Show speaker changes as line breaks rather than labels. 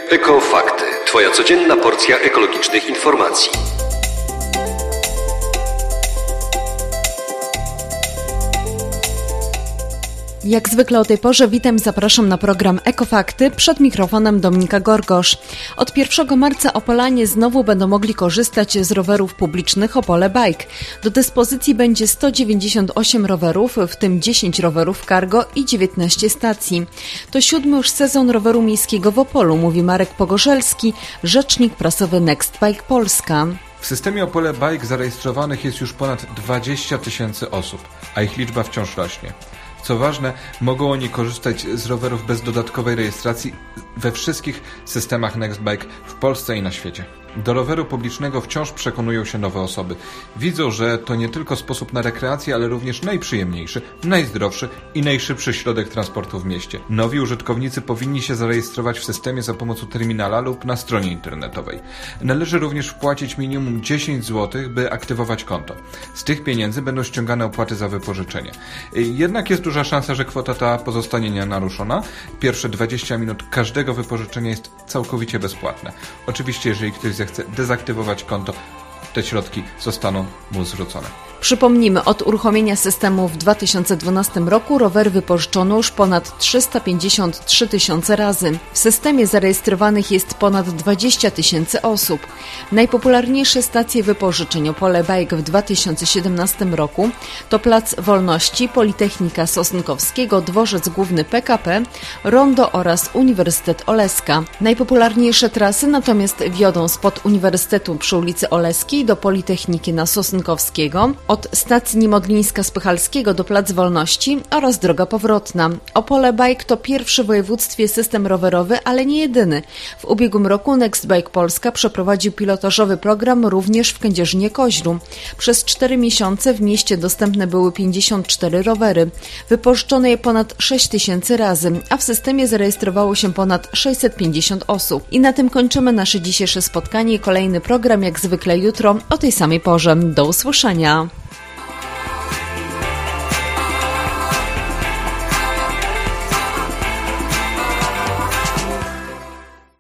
Ekofakty. Twoja codzienna porcja ekologicznych informacji.
Jak zwykle o tej porze witam i zapraszam na program Ekofakty. Przed mikrofonem Dominika Gorgosz. Od 1 marca Opolanie znowu będą mogli korzystać z rowerów publicznych Opole Bike. Do dyspozycji będzie 198 rowerów, w tym 10 rowerów cargo i 19 stacji. To 7. już sezon roweru miejskiego w Opolu, mówi Marek Pogorzelski, rzecznik prasowy Next Bike Polska.
W systemie Opole Bike zarejestrowanych jest już ponad 20 000 osób, a ich liczba wciąż rośnie. Co ważne, mogą oni korzystać z rowerów bez dodatkowej rejestracji we wszystkich systemach Nextbike w Polsce i na świecie. Do roweru publicznego wciąż przekonują się nowe osoby. Widzą, że to nie tylko sposób na rekreację, ale również najprzyjemniejszy, najzdrowszy i najszybszy środek transportu w mieście. Nowi użytkownicy powinni się zarejestrować w systemie za pomocą terminala lub na stronie internetowej. Należy również wpłacić minimum 10 zł, by aktywować konto. Z tych pieniędzy będą ściągane opłaty za wypożyczenie. Jednak jest duża szansa, że kwota ta pozostanie nienaruszona. Pierwsze 20 minut każdego wypożyczenia jest całkowicie bezpłatne. Oczywiście, jeżeli ktoś zechce dezaktywować konto, te środki zostaną mu zwrócone.
Przypomnijmy, od uruchomienia systemu w 2012 roku rowery wypożyczono już ponad 353 000 razy. W systemie zarejestrowanych jest ponad 20 000 osób. Najpopularniejsze stacje wypożyczeń Opole Bike w 2017 roku to Plac Wolności, Politechnika Sosnkowskiego, Dworzec Główny PKP, Rondo oraz Uniwersytet Oleska. Najpopularniejsze trasy natomiast wiodą spod Uniwersytetu przy ulicy Oleskiej do Politechniki na Sosnkowskiego, od stacji Niemodlińska-Spychalskiego do Plac Wolności oraz droga powrotna. Opole Bike to pierwszy w województwie system rowerowy, ale nie jedyny. W ubiegłym roku Next Bike Polska przeprowadził pilotażowy program również w Kędzierzynie-Koźlu. Przez 4 miesiące w mieście dostępne były 54 rowery. Wypożyczono je ponad 6 000 razy, a w systemie zarejestrowało się ponad 650 osób. I na tym kończymy nasze dzisiejsze spotkanie. Kolejny program jak zwykle jutro o tej samej porze. Do usłyszenia.